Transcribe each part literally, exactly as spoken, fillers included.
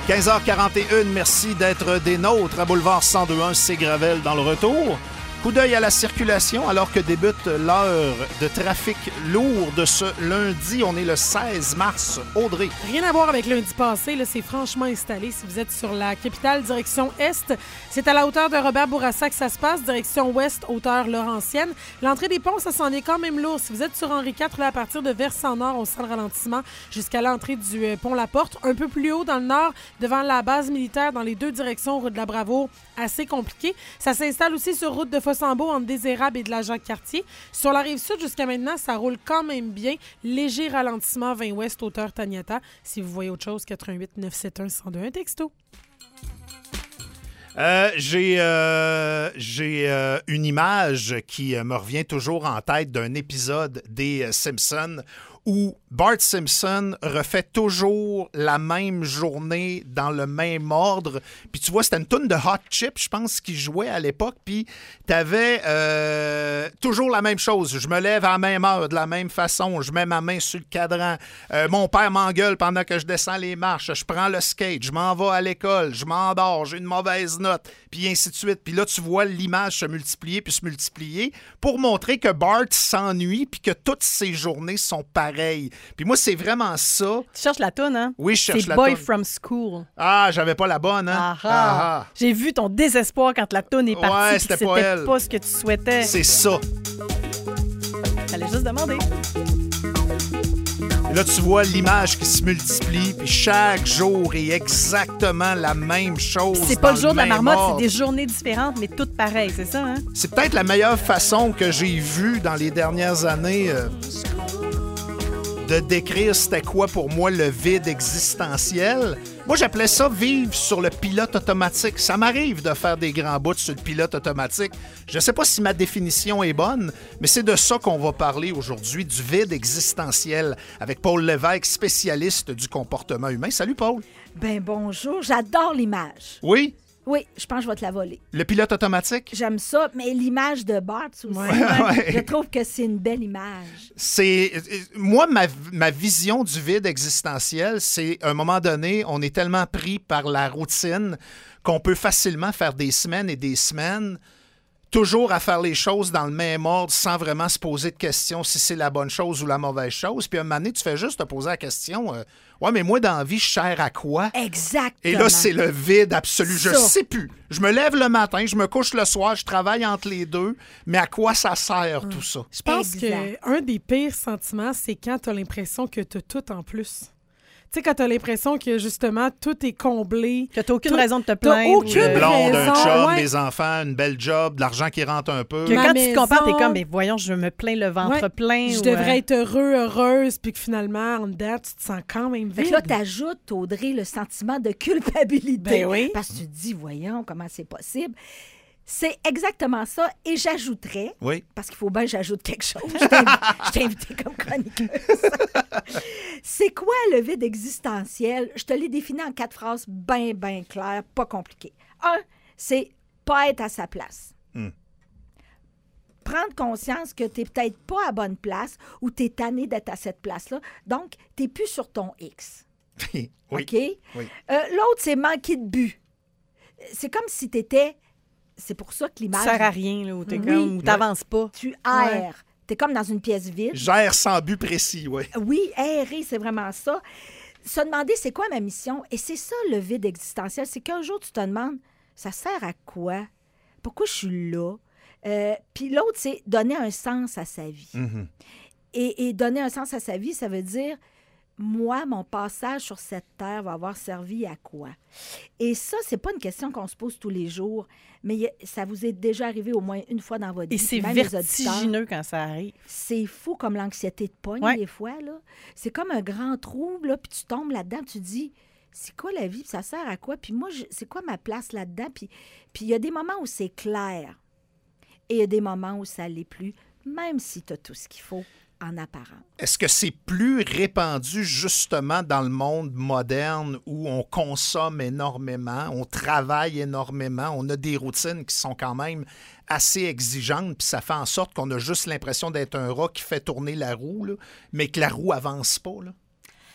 quinze heures quarante et un, merci d'être des nôtres à Boulevard cent deux un, c'est Gravel dans le retour. Coup d'œil à la circulation alors que débute l'heure de trafic lourd de ce lundi. On est le seize mars. Audrey. Rien à voir avec lundi passé. Là, c'est franchement installé. Si vous êtes sur la capitale, direction Est, c'est à la hauteur de Robert Bourassa que ça se passe. Direction Ouest, hauteur Laurentienne. L'entrée des ponts, ça s'en est quand même lourd. Si vous êtes sur Henri quatre, là, à partir de Versant-Nord, on sent le ralentissement jusqu'à l'entrée du euh, pont La Porte. Un peu plus haut dans le nord, devant la base militaire, dans les deux directions, route de la Bravoure, assez compliqué. Ça s'installe aussi sur route de Fossambeau entre des Érables et de la Jacques-Cartier. Sur la Rive-Sud, jusqu'à maintenant, ça roule quand même bien. Léger ralentissement vingt ouest, hauteur Taniata. Si vous voyez autre chose, quatre-vingt-huit neuf cent soixante-et-un cent deux, un texto. Euh, j'ai euh, j'ai euh, une image qui me revient toujours en tête d'un épisode des Simpsons où Bart Simpson refait toujours la même journée dans le même ordre. Puis tu vois, c'était une toune de Hot Chip, je pense, qu'il jouait à l'époque. Puis t'avais euh, toujours la même chose. Je me lève à la même heure, de la même façon. Je mets ma main sur le cadran. Euh, mon père m'engueule pendant que je descends les marches. Je prends le skate. Je m'en vais à l'école. Je m'endors. J'ai une mauvaise note. Puis ainsi de suite. Puis là, tu vois l'image se multiplier puis se multiplier pour montrer que Bart s'ennuie puis que toutes ses journées sont pareilles. Puis moi, c'est vraiment ça. Tu cherches la toune, hein? Oui, je cherche c'est la Boy toune. from School. Ah, j'avais pas la bonne, hein? Ah, ah. Ah, ah. J'ai vu ton désespoir quand la toune est partie. Ouais, puis c'était que pas c'était elle. pas ce que tu souhaitais. C'est ça. Fallait juste demander. Et là, tu vois l'image qui se multiplie, puis chaque jour est exactement la même chose. C'est pas dans le jour de la même marmotte, ordre. c'est des journées différentes, mais toutes pareilles, c'est ça, hein? C'est peut-être la meilleure façon que j'ai vue dans les dernières années euh, de décrire c'était quoi pour moi le vide existentiel. Moi, j'appelais ça vivre sur le pilote automatique. Ça m'arrive de faire des grands bouts sur le pilote automatique. Je ne sais pas si ma définition est bonne, mais c'est de ça qu'on va parler aujourd'hui, du vide existentiel, avec Paul Lévesque, spécialiste du comportement humain. Salut, Paul. Ben bonjour, j'adore l'image. Oui? Oui, je pense que je vais te la voler. Le pilote automatique? J'aime ça, mais l'image de Bart aussi. Ouais, ouais. Je trouve que c'est une belle image. C'est moi ma, ma vision du vide existentiel, c'est à un moment donné, on est tellement pris par la routine qu'on peut facilement faire des semaines et des semaines toujours à faire les choses dans le même ordre sans vraiment se poser de questions si c'est la bonne chose ou la mauvaise chose. Puis à un moment donné, tu fais juste te poser la question euh, ouais, mais moi, dans la vie, je sers à quoi? Exactement. Et là, c'est le vide absolu. Je Ça. sais plus. Je me lève le matin, je me couche le soir, je travaille entre les deux, mais à quoi ça sert tout ça? Je pense Exact. qu'un des pires sentiments, c'est quand tu as l'impression que tu as tout en plus. Tu sais, quand tu as l'impression que, justement, tout est comblé. Que t'as aucune Tout- raison de te t'as plaindre. aucune Une blonde, un raison, chum, ouais. des enfants, une belle job, de l'argent qui rentre un peu. Que Ma quand tu te compares, t'es maison. comme, mais voyons, je me plains le ventre Ouais, plein. Je ou, devrais euh, être heureux, heureuse, puis que finalement, en dedans, tu te sens quand même Fait vide. que là, t'ajoutes, Audrey, le sentiment de culpabilité. Ben oui. Parce que tu te dis, voyons, comment c'est possible. C'est exactement ça. Et j'ajouterais, Oui. parce qu'il faut bien que j'ajoute quelque chose. Je t'ai invi- je t'ai invité comme chroniqueuse. C'est quoi le vide existentiel? Je te l'ai défini en quatre phrases bien, bien claires, pas compliquées. Un, c'est pas être à sa place. Hmm. Prendre conscience que tu n'es peut-être pas à bonne place ou tu es tanné d'être à cette place-là. Donc, tu n'es plus sur ton X. oui. OK? Oui. Euh, L'autre, c'est manquer de but. C'est comme si tu étais... C'est pour ça que Tu l'image... sers à rien, là, où t'es Oui. comme, où t'avances pas. Tu erres. Tu es comme dans une pièce vide. Gère sans but précis, oui. Oui, errer, c'est vraiment ça. Se demander, c'est quoi ma mission? Et c'est ça, le vide existentiel. C'est qu'un jour, tu te demandes, ça sert à quoi? Pourquoi je suis là? Euh, Puis l'autre, c'est donner un sens à sa vie. Mhm. Et, et donner un sens à sa vie, ça veut dire, moi, mon passage sur cette terre va avoir servi à quoi? Et ça, c'est pas une question qu'on se pose tous les jours, mais y a- ça vous est déjà arrivé au moins une fois dans votre Et vie. c'est même les auditeurs. vertigineux quand ça arrive. C'est fou comme l'anxiété de pogne, Ouais. des fois. Là. C'est comme un grand trou, là, puis tu tombes là-dedans, tu te dis, c'est quoi la vie, puis ça sert à quoi? Puis moi, je- c'est quoi ma place là-dedans? Puis puis il y a des moments où c'est clair et il y a des moments où ça l'est plus, même si tu as tout ce qu'il faut en apparence. Est-ce que c'est plus répandu justement dans le monde moderne où on consomme énormément, on travaille énormément, on a des routines qui sont quand même assez exigeantes, puis ça fait en sorte qu'on a juste l'impression d'être un rat qui fait tourner la roue, là, mais que la roue avance pas, là?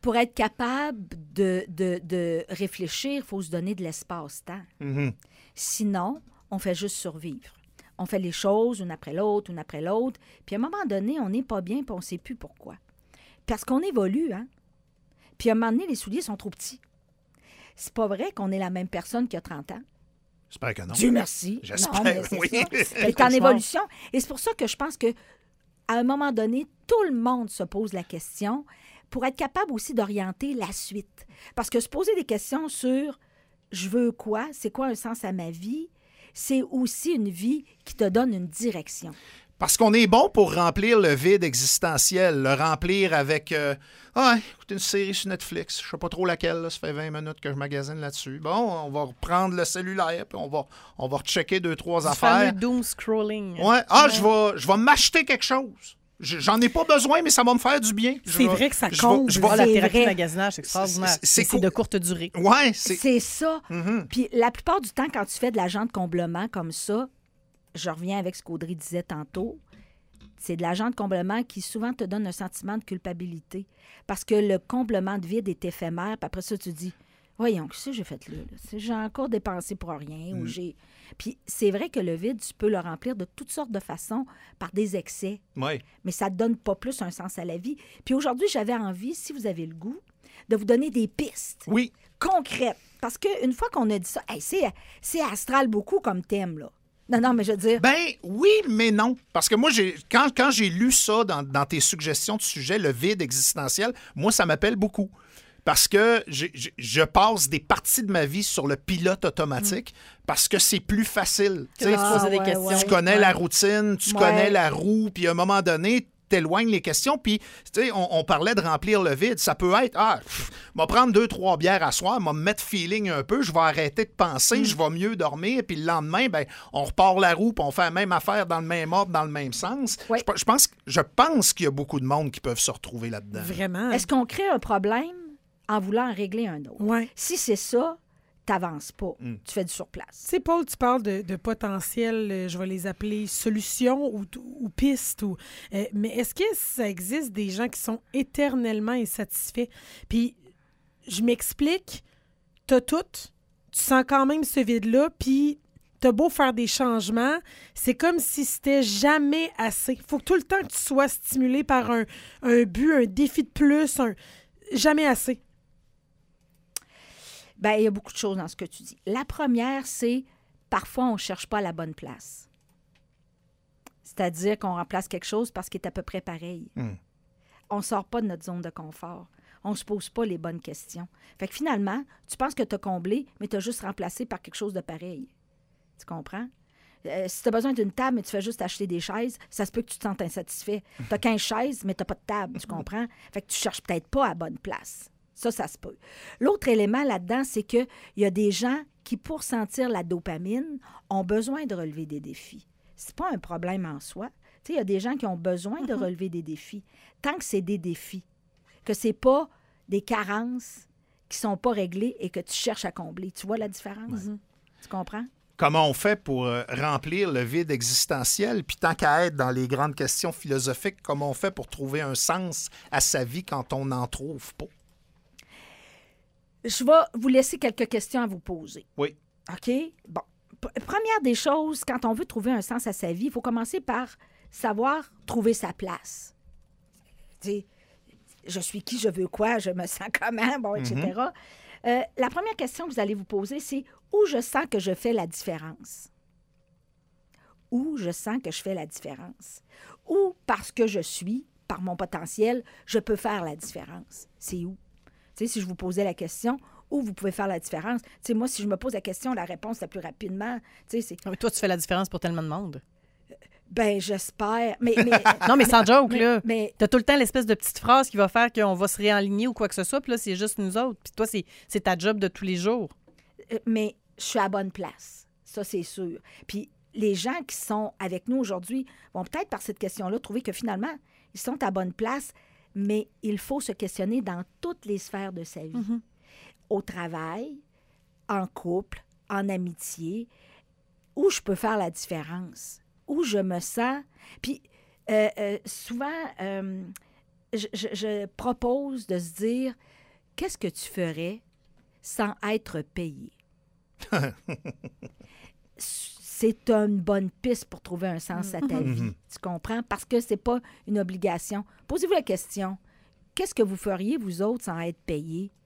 pour être capable de, de, de réfléchir, il faut se donner de l'espace-temps. Mhm. Sinon, on fait juste survivre. On fait les choses une après l'autre, une après l'autre. Puis à un moment donné, on n'est pas bien, puis on ne sait plus pourquoi. Parce qu'on évolue, hein? Puis à un moment donné, les souliers sont trop petits. C'est pas vrai qu'on est la même personne qu'il y a trente ans. J'espère que non. Dieu merci. J'espère, Non, mais c'est oui. ça. Elle est en évolution. Et c'est pour ça que je pense que à un moment donné, tout le monde se pose la question pour être capable aussi d'orienter la suite. Parce que se poser des questions sur « je veux quoi? C'est quoi un sens à ma vie? » c'est aussi une vie qui te donne une direction. Parce qu'on est bon pour remplir le vide existentiel, le remplir avec euh, « Ah, écoutez une série sur Netflix, je sais pas trop laquelle, là, ça fait vingt minutes que je magasine là-dessus. Bon, on va reprendre le cellulaire, puis on va, on va rechecker deux, trois Du affaires. fameux doom scrolling. Ouais. Ah, Ouais. je vais, je vais m'acheter quelque chose. Je- J'en ai pas besoin, mais ça va me faire du bien. Je C'est vais- vrai que ça je vais- comble. je vais- Ah, la C'est thérapie vrai. de magasinage, c'est extraordinaire. C'est- c'est Mais c'est cool. de courte durée. Ouais, c'est... C'est ça. Mhm. Puis la plupart du temps, quand tu fais de l'agent de comblement comme ça, je reviens avec ce qu'Audrey disait tantôt, c'est de l'agent de comblement qui souvent te donne un sentiment de culpabilité. Parce que le comblement de vide est éphémère, puis après ça, tu dis, voyons, qu'est-ce que j'ai fait là? là? C'est- J'ai encore dépensé pour rien. Ou j'ai... Puis c'est vrai que le vide, tu peux le remplir de toutes sortes de façons par des excès, Ouais. mais ça ne donne pas plus un sens à la vie. Puis aujourd'hui, j'avais envie, si vous avez le goût, de vous donner des pistes Oui. concrètes. Parce qu'une fois qu'on a dit ça, hey, c'est, c'est astral beaucoup comme thème, là. Non, non, mais je veux dire... Ben oui, mais non. Parce que moi, j'ai quand, quand j'ai lu ça dans, dans tes suggestions de sujet, le vide existentiel, moi, ça m'appelle beaucoup. Parce que j'ai- j'ai- je passe des parties de ma vie sur le pilote automatique parce que c'est plus facile. Que Tu sais, de se poser Ah, des ouais, questions. ouais. tu connais Ouais. la routine, tu Ouais. connais la roue, puis à un moment donné, t'éloignes les questions. Puis, tu sais, on, on parlait de remplir le vide. Ça peut être, ah, pff, m'a prendre deux, trois bières à soir, m'a me mettre feeling un peu, je vais arrêter de penser, Mm. je vais mieux dormir, puis le lendemain, ben, on repart la roue, puis on fait la même affaire dans le même ordre, dans le même sens. Ouais. Je, pe- je pense, je pense qu'il y a beaucoup de monde qui peuvent se retrouver là-dedans. Vraiment. Est-ce qu'on crée un problème en voulant en régler un autre? Ouais. Si c'est ça, t'avances pas. Mm. Tu fais du surplace. Tu sais, Paul, tu parles de, de potentiels, euh, je vais les appeler solutions ou, ou pistes. Ou, euh, mais est-ce que ça existe des gens qui sont éternellement insatisfaits? Puis, je m'explique, t'as tout, tu sens quand même ce vide-là, puis t'as beau faire des changements, c'est comme si c'était jamais assez. Faut que tout le temps que tu sois stimulé par un, un but, un défi de plus, un... jamais assez. Bien, il y a beaucoup de choses dans ce que tu dis. La première, c'est parfois, on ne cherche pas à la bonne place. C'est-à-dire qu'on remplace quelque chose parce qu'il est à peu près pareil. Mm. On ne sort pas de notre zone de confort. On ne se pose pas les bonnes questions. Fait que finalement, tu penses que tu as comblé, mais tu as juste remplacé par quelque chose de pareil. Tu comprends? Euh, si tu as besoin d'une table, mais tu fais juste acheter des chaises, ça se peut que tu te sentes insatisfait. Tu as quinze chaises, mais tu n'as pas de table, tu comprends? Fait que tu cherches peut-être pas à la bonne place. Ça, ça se peut. L'autre élément là-dedans, c'est qu'il y a des gens qui, pour sentir la dopamine, ont besoin de relever des défis. C'est pas un problème en soi. Tu sais, il y a des gens qui ont besoin de relever des défis. Tant que c'est des défis, que c'est pas des carences qui sont pas réglées et que tu cherches à combler. Tu vois la différence? Tu comprends? Comment on fait pour euh, remplir le vide existentiel? Puis tant qu'à être dans les grandes questions philosophiques, comment on fait pour trouver un sens à sa vie quand on n'en trouve pas? Je vais vous laisser quelques questions à vous poser. Oui. OK? Bon. P- Première des choses, quand on veut trouver un sens à sa vie, il faut commencer par savoir trouver sa place. Tu sais, je suis qui, je veux quoi, je me sens comment, bon, et cetera. Euh, la première question que vous allez vous poser, c'est où je sens que je fais la différence? Où je sens que je fais la différence? Où, parce que je suis, par mon potentiel, je peux faire la différence? C'est où? Tu sais, si je vous posais la question, où vous pouvez faire la différence? Tu sais, moi, si je me pose la question, la réponse la plus rapidement, tu sais, c'est Ah, mais toi, tu fais la différence pour tellement de monde. ben, j'espère. Mais, mais, Non, mais sans joke, mais- là. mais- T'as tout le temps l'espèce de petite phrase qui va faire qu'on va se réaligner ou quoi que ce soit, puis là, c'est juste nous autres. Puis toi, c'est, c'est ta job de tous les jours. euh, mais je suis à la bonne place. Ça, c'est sûr. Puis les gens qui sont avec nous aujourd'hui vont peut-être, par cette question-là, trouver que finalement, ils sont à bonne place, mais il faut se questionner dans toutes les sphères de sa vie. Mm-hmm. Au travail, en couple, en amitié, où je peux faire la différence, où je me sens. Puis euh, euh, souvent, euh, je, je- je propose de se dire, qu'est-ce que tu ferais sans être payé? C'est une bonne piste pour trouver un sens à ta vie. Tu comprends? Parce que c'est pas une obligation. Posez-vous la question, qu'est-ce que vous feriez, vous autres, sans être payé?